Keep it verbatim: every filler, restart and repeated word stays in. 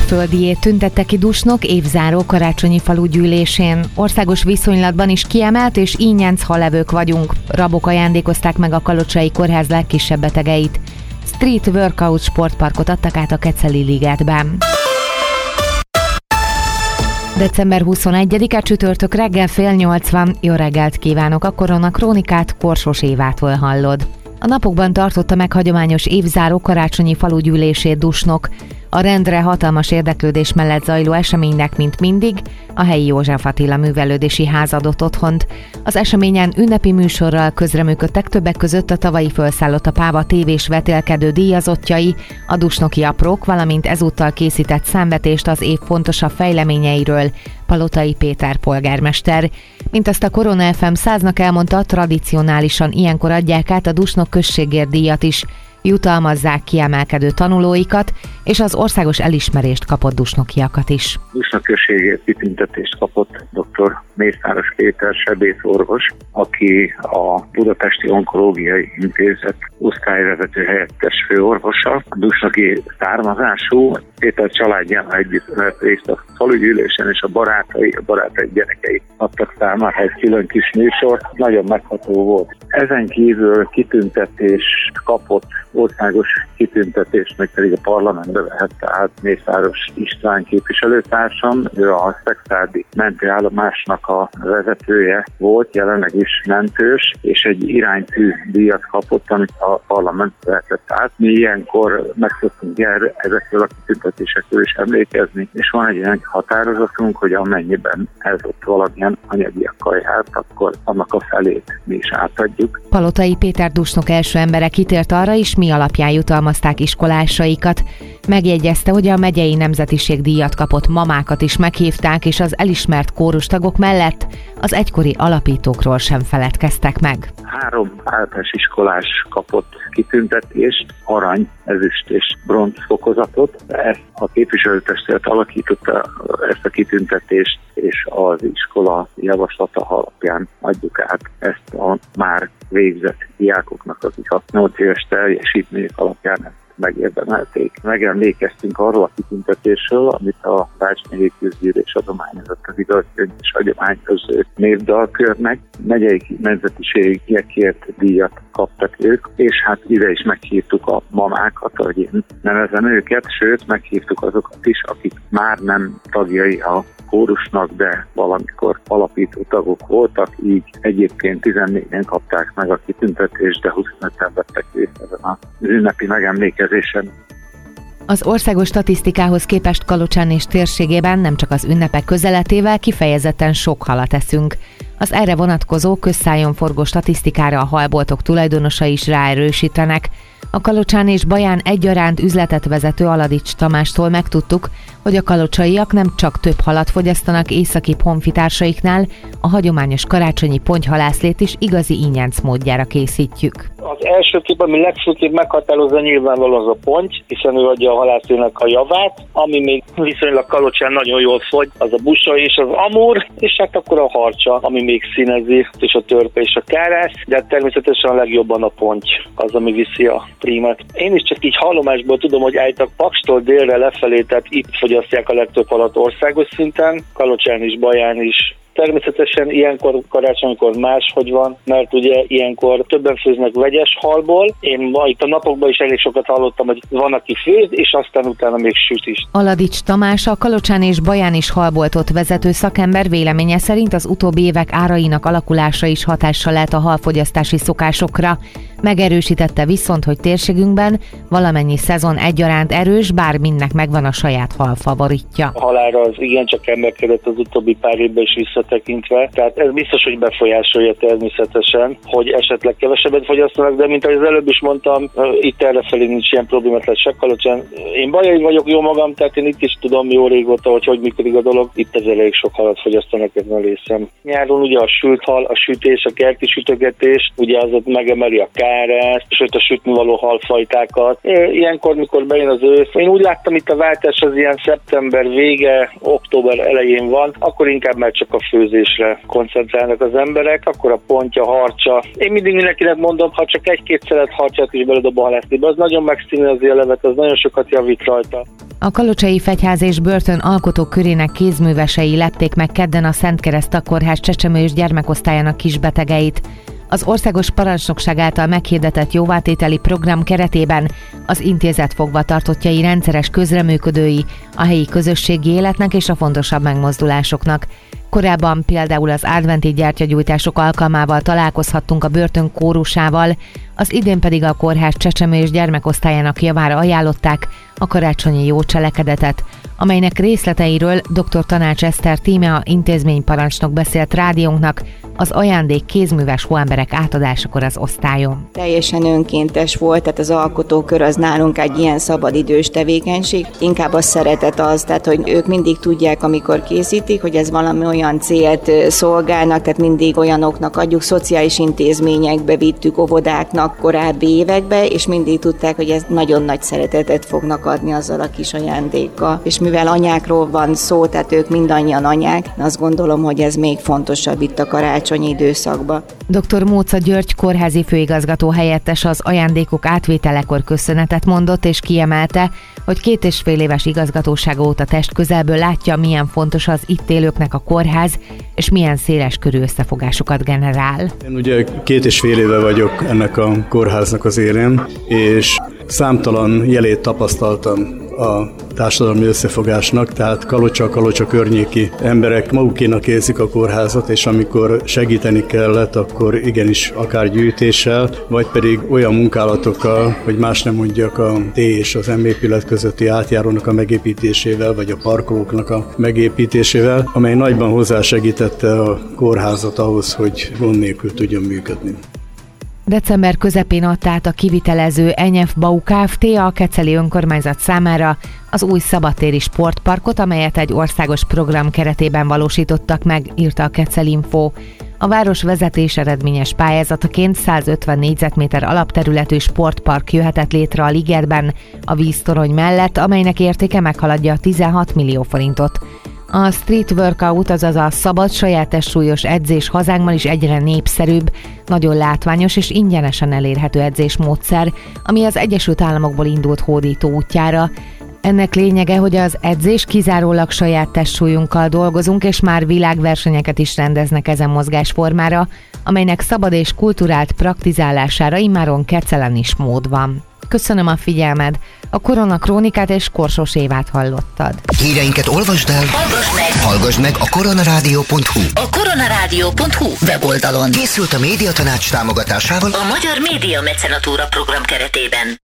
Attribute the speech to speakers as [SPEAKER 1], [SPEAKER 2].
[SPEAKER 1] Alföldiét tüntette ki Dusnok évzáró karácsonyi falu gyűlésén. Országos viszonylatban is kiemelt és ínyenc halevők vagyunk. Rabok ajándékozták meg a kalocsai kórház legkisebb betegeit. Street Workout sportparkot adtak át a Keceli ligetben. december huszonegyedike csütörtök reggel fél nyolc van. Jó reggelt kívánok, a Korona Krónikát Korsos Évától hallod. A napokban tartotta meg hagyományos évzáró karácsonyi falugyűlését Dusnok. A rendre hatalmas érdeklődés mellett zajló eseménynek, mint mindig, a helyi József Attila művelődési ház adott otthont. Az eseményen ünnepi műsorral közreműködtek, többek között a tavalyi Fölszállott a Páva tévés vetélkedő díjazottjai, a Dusnoki aprók, valamint ezúttal készített számvetést az év fontosabb fejleményeiről Palotai Péter polgármester. Mint azt a Korona ef em száznak elmondta, tradicionálisan ilyenkor adják át a Dusnok községért díjat is, jutalmazzák kiemelkedő tanulóikat, és az országos elismerést kapott dusnokiakat is.
[SPEAKER 2] Dusnok községért kitüntetést kapott dr. Mészáros Péter sebészorvos, aki a Budapesti Onkológiai Intézet osztályvezető helyettes főorvosa. A dusnoki származású, Péter családjával együtt vett részt a falugyűlésen, és a barátai, a barátai gyerekei adtak számára egy külön kis műsort. Nagyon megható volt. Ezen kívül kitüntetést kapott, országos kitüntetést, meg pedig a parlamentbe vehette át Mészáros István képviselőtársam. Ő a Szexárdi mentőállomásnak a vezetője volt, jelenleg is mentős, és egy iránytű díjat kapott, amit a parlament vehetett át. Mi ilyenkor meg szoktunk ezekről a kitüntetésekről is emlékezni, és van egy ilyen határozatunk, hogy amennyiben ez ott valamilyen anyagiakkal járt, akkor annak a felét mi is átadjuk.
[SPEAKER 1] Palotai Péter Dusnok első embere kitért arra is, mi alapján jutalmazták iskolásaikat. Megjegyezte, hogy a megyei nemzetiségdíjat kapott mamákat is meghívták, és az elismert kórustagok mellett az egykori alapítókról sem feledkeztek meg.
[SPEAKER 2] Három általános iskolás kapott kitüntetést, arany, ezüst és bronz fokozatot. Ezt a képviselőtestület alakította, ezt a kitüntetést, és az iskola javaslata alapján adjuk át ezt a már végzett diákoknak, akik a nyolc éves teljesítmények alapján ezt megérdemelték. Megemlékeztünk arról a kitüntetésről, amit a Bács-megyei Közgyűlés adományozott az Igazkönyv és Hagyományközlő névdalkörnek. Megyei nemzetiségekért díjat kaptak ők, és hát ide is meghívtuk a mamákat, ahogy én nevezem őket, sőt meghívtuk azokat is, akik már nem tagjai a kórusnak, de valamikor alapító tagok voltak, így egyébként tizennégyen kapták meg a kitüntetést, de huszonöten vettek részt ezen az ünnepi megemlékezésen.
[SPEAKER 1] Az országos statisztikához képest Kalocsán és térségében nem csak az ünnepek közeletével kifejezetten sok halat eszünk. Az erre vonatkozó közszájon forgó statisztikára a halboltok tulajdonosai is ráerősítenek. A Kalocsán és Baján egyaránt üzletet vezető Aladics Tamástól megtudtuk, hogy a kalocsaiak nem csak több halat fogyasztanak északi honfitársaiknál, a hagyományos karácsonyi pontyhalászlét is igazi ínyenc módjára készítjük.
[SPEAKER 3] Az első kép, ami legfőképp meghatározza, nyilvánvalóan az a ponty, hiszen ő adja a halászlónak a javát, ami még viszonylag Kalocsán nagyon jól fogy, az a busa és az amúr, és hát akkor a harcsa, ami még színezi, és a törpe és a kárász, de természetesen a legjobban a ponty az, ami viszi a prímet. Én is csak így hallomásból tudom, hogy álltak Pakstól délre lefelé, tehát itt fogyasztják a legtöbb halat országos szinten, Kalocsán is, Baján is. Természetesen ilyenkor, karácsonykor máshogy van, mert ugye ilyenkor többen főznek vegyes halból. Én ma itt a napokban is elég sokat hallottam, hogy van, aki főz, és aztán utána még süt is.
[SPEAKER 1] Aladics Tamás, a Kalocsán és Baján is halboltot vezető szakember véleménye szerint az utóbbi évek árainak alakulása is hatással lehet a halfogyasztási szokásokra. Megerősítette viszont, hogy térségünkben valamennyi szezon egyaránt erős, bár mindnek megvan a saját hal favoritja.
[SPEAKER 3] A halára az igencsak emelkedett az utóbbi pár évben is visszatekintve, tehát ez biztos, hogy befolyásolja természetesen, hogy esetleg kevesebbet fogyasztanak, de mint ahogy az előbb is mondtam, itt errefelé nincs ilyen problémát, lesz se Kalocsán. Én bajai vagyok jó magam, tehát én itt is tudom jó régóta, hogy hogy működik a dolog. Itt ez elég sok halat fogyasztanak ezen a részem. Nyáron ugye a sült hal, a sütés, a kerti sütögetés, ugye az ott megemeli a kárát, sőt a sütnivaló halfajtákat. Ilyenkor, mikor bejön az ősz, én úgy láttam, itt a váltás az ilyen szeptember vége, október elején van, akkor inkább már csak a főzésre koncentrálnak az emberek, akkor a pontja, harcsa. Én mindig mindenkinek mondom, ha csak egy-két szelet harcsát is beledob a halászlébe, az nagyon megszínezi a levet, az nagyon sokat javít rajta.
[SPEAKER 1] A Kalocsai Fegyház és Börtön alkotók körének kézművesei lepték meg kedden a Szent Kereszt Kórház csecsemő és gyermekosztályának kisbetegeit. Az Országos Parancsnokság által meghirdetett jóvátételi program keretében az intézet fogvatartottjai rendszeres közreműködői a helyi közösségi életnek és a fontosabb megmozdulásoknak. Korábban például az adventi gyertyagyújtások alkalmával találkozhattunk a börtön kórusával, az idén pedig a kórház csecsemő és gyermekosztályának javára ajánlották a karácsonyi jó cselekedetet, amelynek részleteiről dr. Tanács Eszter Tímea intézményparancsnok beszélt rádiónknak az ajándék kézműves hóemberek átadásakor az osztályon.
[SPEAKER 4] Teljesen önkéntes volt, tehát az alkotókör az nálunk egy ilyen szabadidős tevékenység. Inkább a szeretet az, tehát hogy ők mindig tudják, amikor készítik, hogy ez valami olyan célt szolgálnak, tehát mindig olyanoknak adjuk, szociális intézményekbe vittük, óvodáknak korábbi évekbe, és mindig tudták, hogy ez nagyon nagy szeretetet fognak adni azzal a kis ajándékkal. És mivel anyákról van szó, tehát ők mindannyian anyák, azt gondolom, hogy ez még fontosabb itt a karácsonyi időszakban.
[SPEAKER 1] dr. Móca György kórházi főigazgató helyettes az ajándékok átvételekor köszönetet mondott, és kiemelte, hogy két és fél éves igazgatósága óta testközelből látja, milyen fontos az itt élőknek a kórház, és milyen széles körű összefogásokat generál.
[SPEAKER 5] Én ugye két és fél éve vagyok ennek a kórháznak az élén, és számtalan jelét tapasztaltam a társadalmi összefogásnak, tehát Kalocsa, Kalocsa környéki emberek magukénak érzik a kórházat, és amikor segíteni kellett, akkor igenis akár gyűjtéssel, vagy pedig olyan munkálatokkal, hogy más nem mondjak, a D és az M épület közötti átjárónak a megépítésével, vagy a parkolóknak a megépítésével, amely nagyban hozzásegítette a kórházat ahhoz, hogy gond nélkül tudjon működni.
[SPEAKER 1] December közepén adta át a kivitelező Enyef Bau Kft. A keceli önkormányzat számára az új szabadtéri sportparkot, amelyet egy országos program keretében valósítottak meg, írta a Kecel-Info. A város vezetés eredményes pályázataként százötven négyzetméter alapterületű sportpark jöhetett létre a ligetben, a víztorony mellett, amelynek értéke meghaladja a tizenhat millió forintot. A street workout, azaz a szabad, saját testsúlyos edzés hazánkban is egyre népszerűbb, nagyon látványos és ingyenesen elérhető edzésmódszer, ami az Egyesült Államokból indult hódító útjára. Ennek lényege, hogy az edzés kizárólag saját testsúlyunkkal dolgozunk, és már világversenyeket is rendeznek ezen mozgásformára, amelynek szabad és kulturált praktizálására immáron Kecelen is mód van. Köszönöm a figyelmed! A Korona Krónikát és Korsós Évát hallottad.
[SPEAKER 6] Híreinket olvasd el, hallgass meg, hallgass meg a koronarádió pont hu.
[SPEAKER 7] A koronarádió pont hu weboldalon.
[SPEAKER 6] Készült a Médiatanács támogatásával
[SPEAKER 7] a Magyar Média Mecenatúra program keretében.